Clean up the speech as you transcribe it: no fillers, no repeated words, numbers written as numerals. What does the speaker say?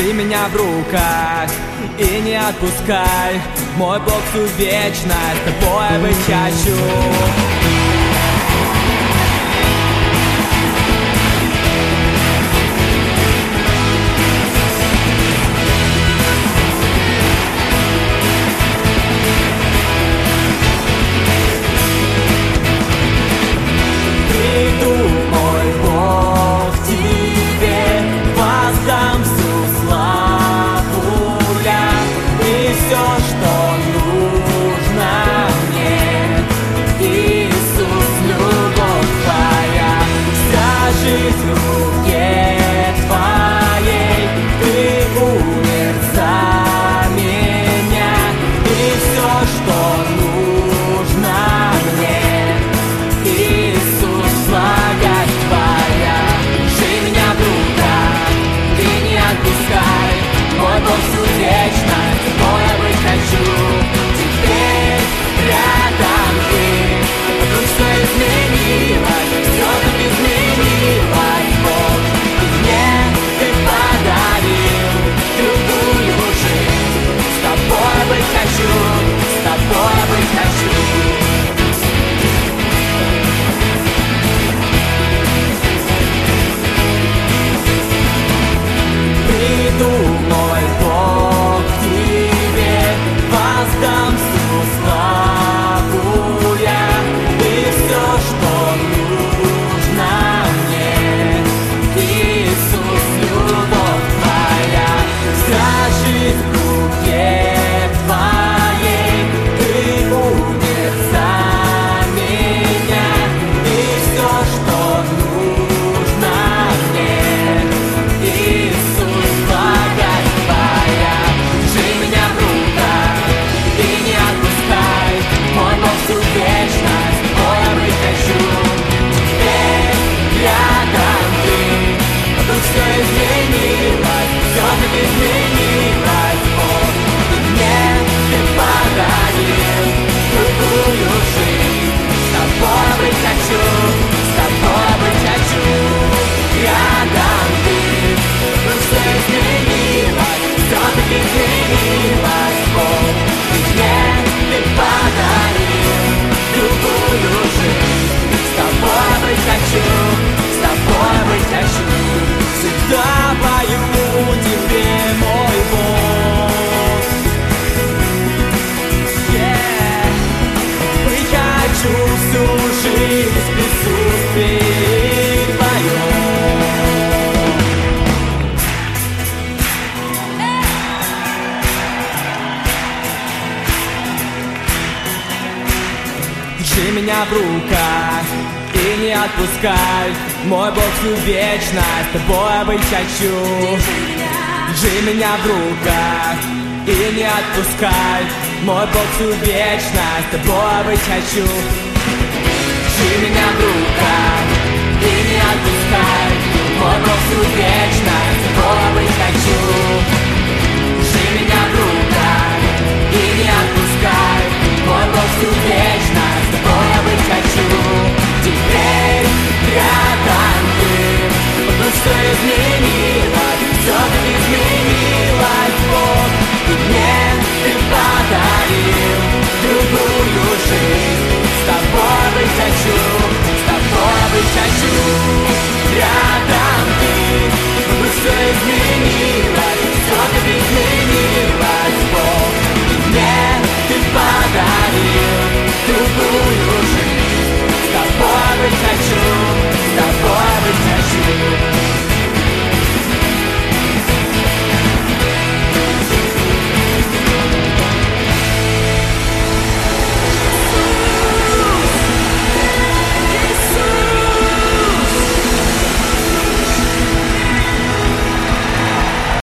Держи меня в руках и не отпускай. Мой Бог всю вечность с тобой быть хочу. Держи меня в руках и не отпускай. Мой Бог всю вечность с тобой быть хочу. Держи меня в руках и не отпускай. Мой Бог всю вечность с тобой быть хочу. Держи меня в руках и не отпускай.